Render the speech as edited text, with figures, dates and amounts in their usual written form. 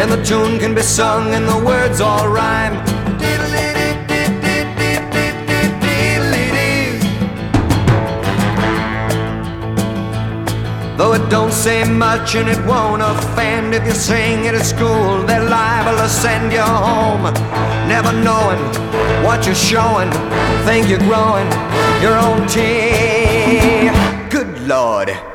and the tune can be sung and the words all rhyme. Though it don't say much and it won't offend, if you sing it at school, they're liable to send you home. Never knowing what you're showing, think you're growing your own tea. Good Lord.